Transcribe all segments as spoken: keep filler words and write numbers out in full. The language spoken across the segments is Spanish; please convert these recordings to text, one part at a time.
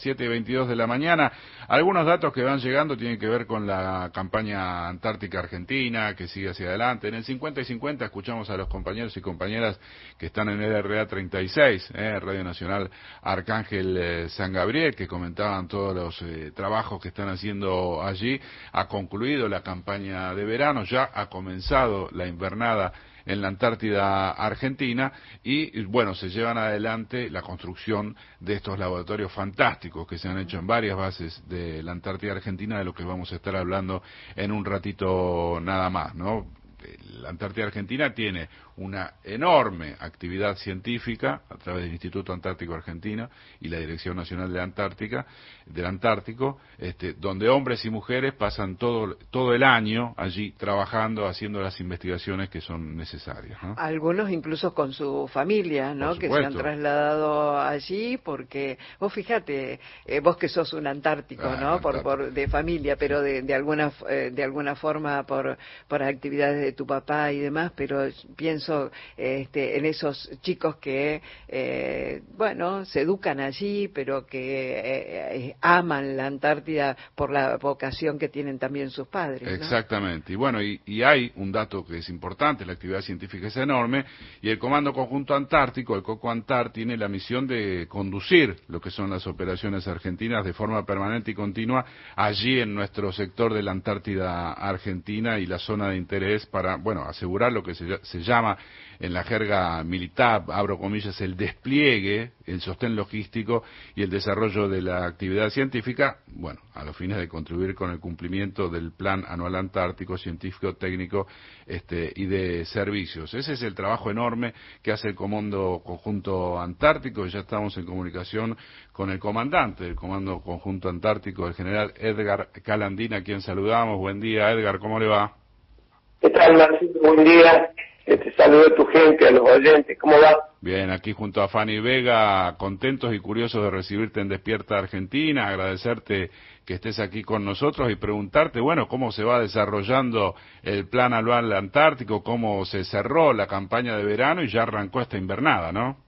siete y veintidós de la mañana. Algunos datos que van llegando tienen que ver con la campaña antártica argentina, que sigue hacia adelante. En el cincuenta y cincuenta escuchamos a los compañeros y compañeras que están en el R A treinta y seis, eh, Radio Nacional Arcángel eh, San Gabriel, que comentaban todos los eh, trabajos que están haciendo allí. Ha concluido la campaña de verano, ya ha comenzado la invernada en la Antártida Argentina y, bueno, se llevan adelante la construcción de estos laboratorios fantásticos que se han hecho en varias bases de la Antártida Argentina, de lo que vamos a estar hablando en un ratito nada más, ¿no? La Antártida Argentina tiene una enorme actividad científica a través del Instituto Antártico Argentino y la Dirección Nacional de la Antártica, del Antártico, este, donde hombres y mujeres pasan todo todo el año allí trabajando, haciendo las investigaciones que son necesarias, ¿no? Algunos incluso con su familia, ¿no? Que se han trasladado allí porque, vos fíjate, eh, vos que sos un antártico, ah, ¿no? Por, por de familia, pero de, de alguna eh, de alguna forma por por actividades de tu papá y demás, pero pienso este, en esos chicos que, eh, bueno, se educan allí, pero que eh, eh, aman la Antártida por la vocación que tienen también sus padres, ¿no? Exactamente. Y bueno, y, y hay un dato que es importante, la actividad científica es enorme, y el Comando Conjunto Antártico, el COCOANTAR, tiene la misión de conducir lo que son las operaciones argentinas de forma permanente y continua allí en nuestro sector de la Antártida Argentina y la zona de interés para, bueno, asegurar lo que se, se llama en la jerga militar, abro comillas, el despliegue, el sostén logístico y el desarrollo de la actividad científica, bueno, a los fines de contribuir con el cumplimiento del Plan Anual Antártico, Científico, Técnico este, y de Servicios. Ese es el trabajo enorme que hace el Comando Conjunto Antártico, y ya estamos en comunicación con el comandante del Comando Conjunto Antártico, el general Edgar Calandín, a quien saludamos. Buen día, Edgar, ¿cómo le va? ¿Qué tal, Marcelo? Buen día. Te saludo a tu gente, a los oyentes. ¿Cómo va? Bien, aquí junto a Fanny Vega, contentos y curiosos de recibirte en Despierta Argentina, agradecerte que estés aquí con nosotros y preguntarte, bueno, cómo se va desarrollando el Plan Anual Antártico, cómo se cerró la campaña de verano y ya arrancó esta invernada, ¿no?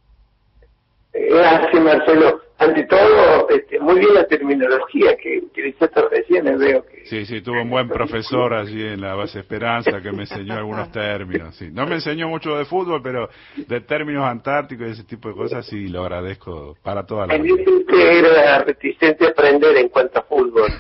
Gracias, Marcelo. Ante todo, este, muy bien la terminología que utilizaste recién, veo que... Sí, sí, tuve un buen profesor allí en la base Esperanza que me enseñó algunos términos, sí. No me enseñó mucho de fútbol, pero de términos antárticos y ese tipo de cosas sí lo agradezco para toda la vida. Que era reticente a aprender en cuanto a fútbol.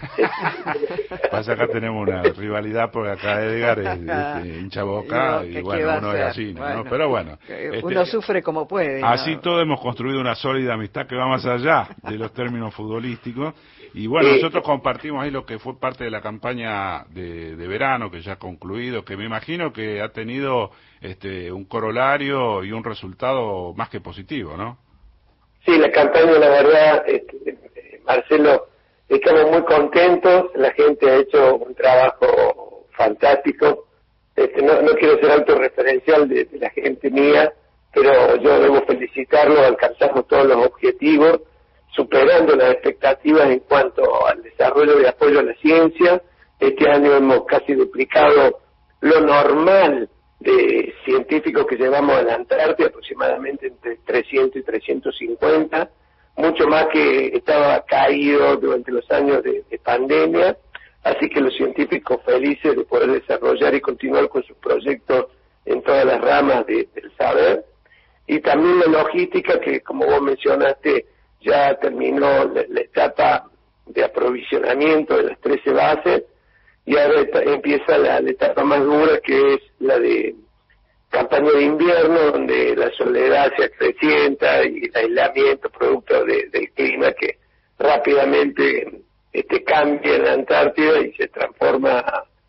Pasa acá tenemos una rivalidad porque acá Edgar es, es hincha Boca y bueno, uno es gallina, bueno, ¿no? Pero bueno. Uno este, sufre como puede. Así ¿no? Todos hemos construido una sólida amistad que va más allá de los términos futbolísticos y bueno, nosotros compartimos ahí lo que fue parte de la campaña de, de verano que ya ha concluido, que me imagino que ha tenido este un corolario y un resultado más que positivo, ¿no? Sí, la campaña, la verdad, este, Marcelo, estamos muy contentos, la gente ha hecho un trabajo fantástico, este, no, no quiero ser autorreferencial de, de la gente mía, pero yo debo felicitarlos, alcanzamos todos los objetivos, superando las expectativas en cuanto al desarrollo de apoyo a la ciencia. Este año hemos casi duplicado lo normal de científicos que llevamos a la Antártida, aproximadamente entre trescientos y trescientos cincuenta, mucho más que estaba caído durante los años de, de pandemia, así que los científicos felices de poder desarrollar y continuar con sus proyectos en todas las ramas de, del saber. Y también la logística, que como vos mencionaste, ya terminó la, la etapa de aprovisionamiento de las trece bases, y ahora eta, empieza la, la etapa más dura, que es la de campaña de invierno, donde la soledad se acrecienta y el aislamiento producto de, del clima que rápidamente este, cambia en la Antártida y se transforma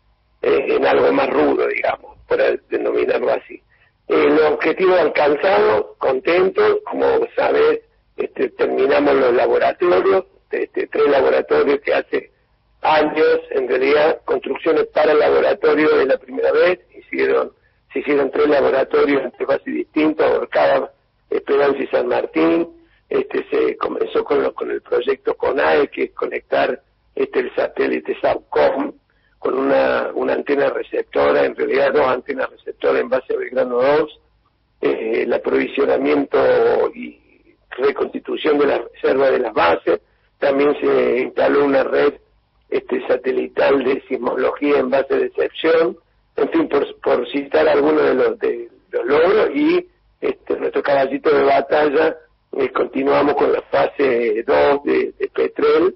eh, en algo más rudo, digamos, por denominarlo así. El objetivo alcanzado, contentos, como sabes, este, terminamos los laboratorios, este, tres laboratorios que hace años, en realidad, construcciones para el laboratorio de la primera vez, hicieron, se hicieron tres laboratorios en tres bases distintas, Orcada, Esperanza y San Martín. Este, se comenzó con, lo, con el proyecto CONAE, que es conectar este, el satélite SATCOM con una, una antena receptora, en realidad dos antenas receptoras en base a Belgrano dos, eh, el aprovisionamiento y reconstitución de la reserva de las bases, también se instaló una red este, satelital de sismología en base de excepción, en fin, por, por citar algunos de los, de los logros, y este, nuestro caballito de batalla, eh, continuamos con la fase dos de, de Petrel,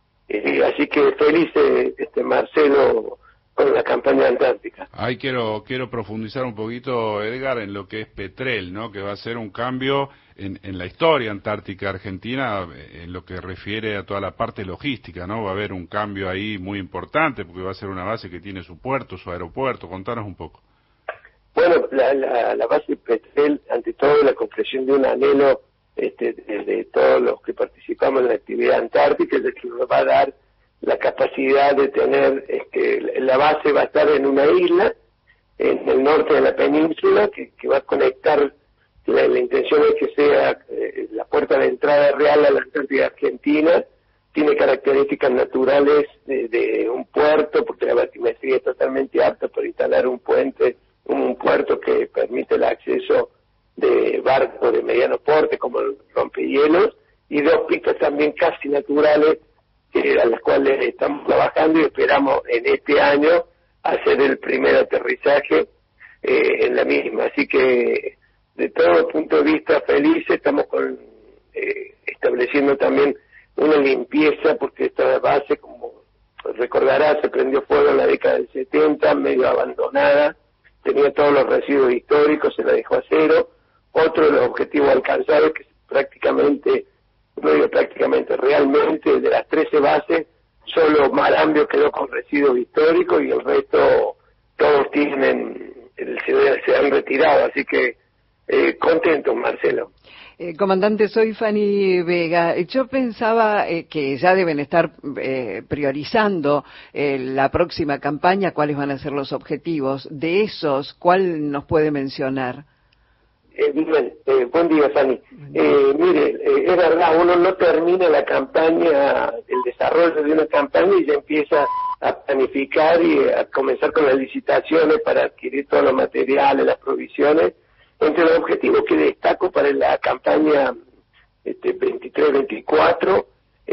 eh, así que felices, este, Marcelo, con la campaña antártica. Ahí quiero quiero profundizar un poquito, Edgar, en lo que es Petrel, ¿no? Que va a ser un cambio en, en la historia antártica argentina, en lo que refiere a toda la parte logística, ¿no? Va a haber un cambio ahí muy importante, porque va a ser una base que tiene su puerto, su aeropuerto. Contanos un poco. Bueno, la, la, la base Petrel, ante todo, la concreción de un anhelo este, de, de todos los que participamos en la actividad antártica, es de que nos va a dar la capacidad de tener, este, la base va a estar en una isla, en el norte de la península, que, que va a conectar, la, la intención es que sea eh, la puerta de entrada real a la Antártida Argentina, tiene características naturales de, de un puerto, porque la batimetría es totalmente apta para instalar un puente, un puerto que permite el acceso de barcos de mediano porte, como el rompehielos, y dos pistas también casi naturales, a las cuales estamos trabajando y esperamos en este año hacer el primer aterrizaje eh, en la misma. Así que, de todo punto de vista, felices, estamos con, eh, estableciendo también una limpieza, porque esta base, como recordará, se prendió fuego en la década del setenta, medio abandonada, tenía todos los residuos históricos, se la dejó a cero. Otro de los objetivos alcanzados es que prácticamente no digo prácticamente, realmente de las trece bases, solo Marambio quedó con residuos históricos y el resto todos tienen, se, se han retirado, así que eh, contentos, Marcelo. Eh, comandante, soy Fanny Vega. Yo pensaba eh, que ya deben estar eh, priorizando eh, la próxima campaña, cuáles van a ser los objetivos. De esos, ¿cuál nos puede mencionar? Eh, bien, eh, buen día, Fanny. Eh, mire, eh, es verdad, uno no termina la campaña, el desarrollo de una campaña y ya empieza a planificar y a comenzar con las licitaciones para adquirir todos los materiales, las provisiones. Entre los objetivos que destaco para la campaña este, veintitrés veinticuatro,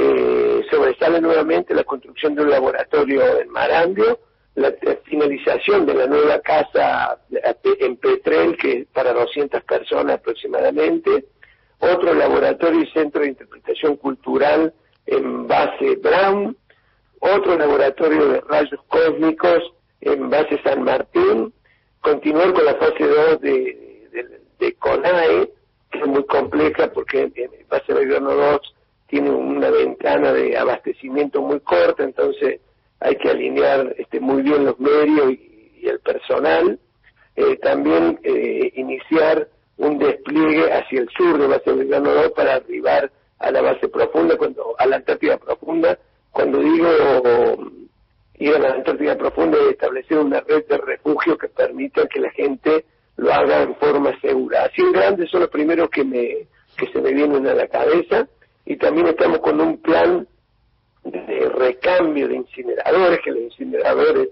eh, sobresale nuevamente la construcción de un laboratorio en Marambio, la finalización de la nueva casa en Petrel, que para doscientas personas aproximadamente, otro laboratorio y centro de interpretación cultural en base Brown, otro laboratorio de rayos cósmicos en base San Martín, continuar con la fase dos de, de, de CONAE, que es muy compleja porque en base Belgrano dos tiene una ventana de abastecimiento muy corta, entonces hay que alinear este, muy bien los medios y, y el personal. Eh, también eh, iniciar un despliegue hacia el sur de base Belgrano dos para arribar a la base profunda, cuando a la Antártida profunda. Cuando digo ir a la Antártida profunda, es establecer una red de refugio que permita que la gente lo haga en forma segura. Así en grande son los primeros que me que se me vienen a la cabeza, y también estamos con un plan de recambio de incineradores, que los incineradores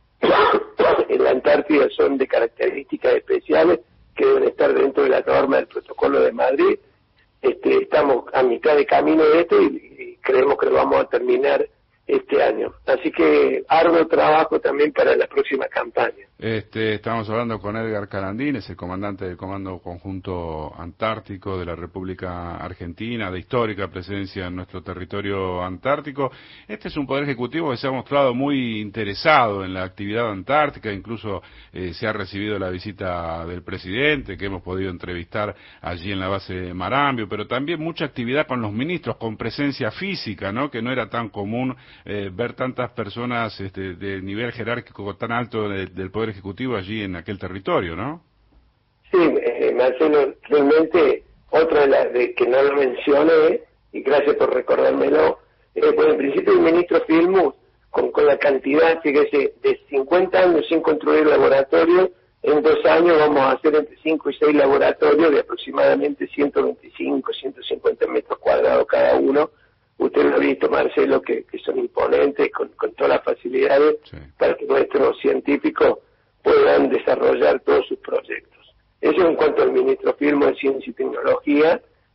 en la Antártida son de características especiales que deben estar dentro de la norma del Protocolo de Madrid. Este, estamos a mitad de camino de esto y, y creemos que lo vamos a terminar este año. Así que arduo trabajo también para la próxima campaña. Este, estamos hablando con Edgar Calandín, es el comandante del Comando Conjunto Antártico de la República Argentina, de histórica presencia en nuestro territorio antártico. Este es un poder ejecutivo que se ha mostrado muy interesado en la actividad antártica, incluso eh, se ha recibido la visita del presidente, que hemos podido entrevistar allí en la base de Marambio, pero también mucha actividad con los ministros, con presencia física, ¿no? Que no era tan común eh, ver tantas personas este, de nivel jerárquico tan alto de, del poder ejecutivo allí en aquel territorio, ¿no? Sí, eh, Marcelo, realmente otra de las de que no lo mencioné, y gracias por recordármelo, eh, pues en principio el ministro Filmus, con, con la cantidad, fíjese, de cincuenta años sin construir laboratorio, en dos años vamos a hacer entre cinco y seis laboratorios de aproximadamente ciento veinticinco, ciento cincuenta metros cuadrados cada uno. Usted lo ha visto, Marcelo, que, que son imponentes, con, con todas las facilidades, sí, para que nuestros científicos puedan desarrollar todos sus proyectos. Eso en cuanto al ministro Filmus de Ciencia y Tecnología,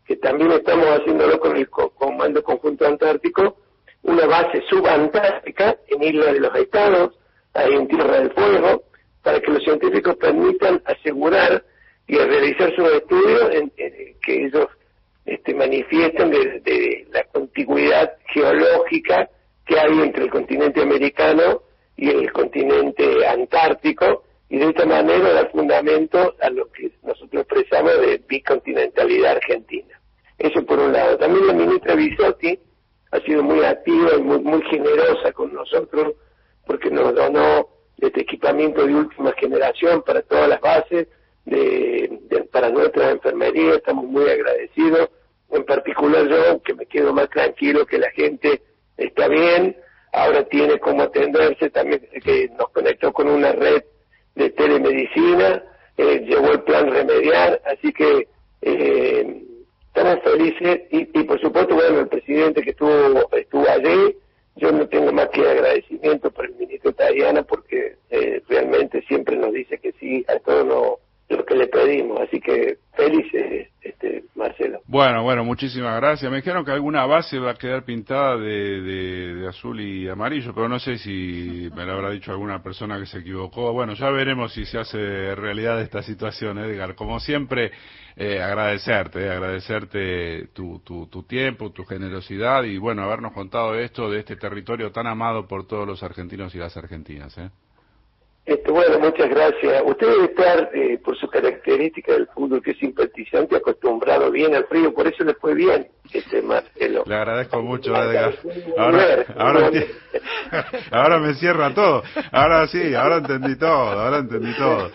que también estamos haciéndolo con el Comando Conjunto Antártico, una base subantártica en Isla de los Estados, ahí en Tierra del Fuego, para que los científicos permitan asegurar y realizar sus estudios en, en, que ellos este, manifiestan de, de la contigüidad geológica que hay entre el continente americano y el continente antártico, y de esta manera dar fundamento a lo que nosotros expresamos de bicontinentalidad argentina. Eso por un lado. También la ministra Bisotti ha sido muy activa y muy, muy generosa con nosotros, porque nos donó este equipamiento de última generación para todas las bases, de, de, para nuestra enfermería. Estamos muy agradecidos. En particular yo, que me quedo más tranquilo que la gente está bien, ahora tiene cómo atenderse, también que nos conectó con una red de telemedicina, eh, llevó el plan Remediar, así que eh, estamos felices, y, y por supuesto, bueno, el presidente que estuvo, estuvo allí, yo no tengo más que agradecimiento por el ministro Tajana, porque eh, realmente siempre nos dice que sí a todo lo, lo que le pedimos, así que felices, este, Marcelo. Bueno, bueno, muchísimas gracias. Me dijeron que alguna base va a quedar pintada de, de, de azul y amarillo, pero no sé si me lo habrá dicho alguna persona que se equivocó. Bueno, ya veremos si se hace realidad esta situación, Edgar. Como siempre, eh, agradecerte, eh, agradecerte tu, tu, tu tiempo, tu generosidad y, bueno, habernos contado esto de este territorio tan amado por todos los argentinos y las argentinas, ¿eh? Este, bueno, muchas gracias. Usted debe estar, eh, por su característica del fútbol, que es simpatizante, acostumbrado bien al frío, por eso le fue bien, este Marcelo. Le agradezco mucho, Edgar. Ahora, ahora, ahora me cierra todo. Ahora sí, ahora entendí todo, ahora entendí todo.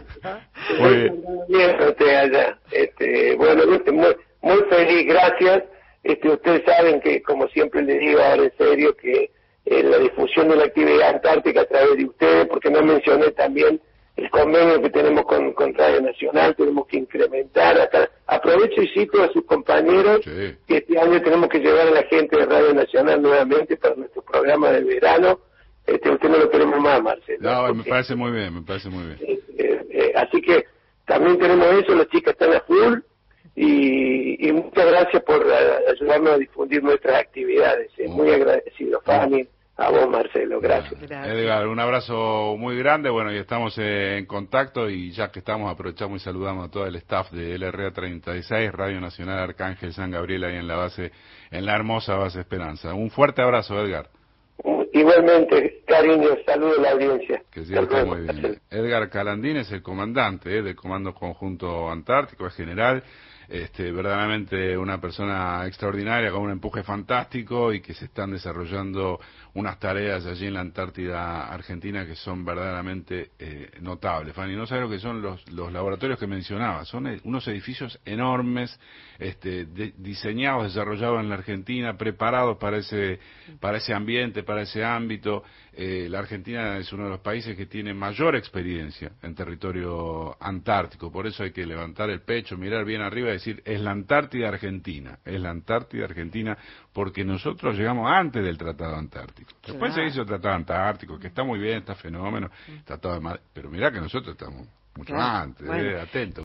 Muy bien, usted allá. Este, bueno, muy, muy feliz, gracias. Este, ustedes saben que, como siempre les digo ahora en serio, que Eh, la difusión de la actividad antártica a través de ustedes, porque no mencioné también el convenio que tenemos con, con Radio Nacional, tenemos que incrementar. Acá aprovecho y cito a sus compañeros, sí, que este año tenemos que llevar a la gente de Radio Nacional nuevamente para nuestro programa de verano. Este, usted no lo queremos más, Marcelo. No, porque, me parece muy bien, me parece muy bien. Eh, eh, eh, así que también tenemos eso, las chicas están a full, y, y muchas gracias por uh, ayudarnos a difundir nuestras actividades. Eh, muy agradecido, Fanny. A vos, Marcelo, gracias. gracias. Edgar, un abrazo muy grande, bueno, y estamos en contacto, y ya que estamos, aprovechamos y saludamos a todo el staff de L R A treinta y seis, Radio Nacional Arcángel San Gabriel, ahí en la base, en la hermosa base Esperanza. Un fuerte abrazo, Edgar. Igualmente, cariño, saludo a la audiencia. Que sí, está muy bien. Edgar Calandín es el comandante eh, del Comando Conjunto Antártico, es general. Este, verdaderamente una persona extraordinaria, con un empuje fantástico, y que se están desarrollando unas tareas allí en la Antártida Argentina que son verdaderamente eh, notables. Fanny, no sabes lo que son los, los laboratorios que mencionaba, son unos edificios enormes, este, de, diseñados, desarrollados en la Argentina, preparados para ese, para ese ambiente, para ese ámbito. Eh, la Argentina es uno de los países que tiene mayor experiencia en territorio antártico, por eso hay que levantar el pecho, mirar bien arriba y decir, es la Antártida Argentina, es la Antártida Argentina, porque nosotros llegamos antes del Tratado Antártico. Después claro. Se hizo el Tratado Antártico, que está muy bien, está fenómeno, Tratado de Madrid, pero mirá que nosotros estamos mucho claro. antes, bueno. eh, atentos.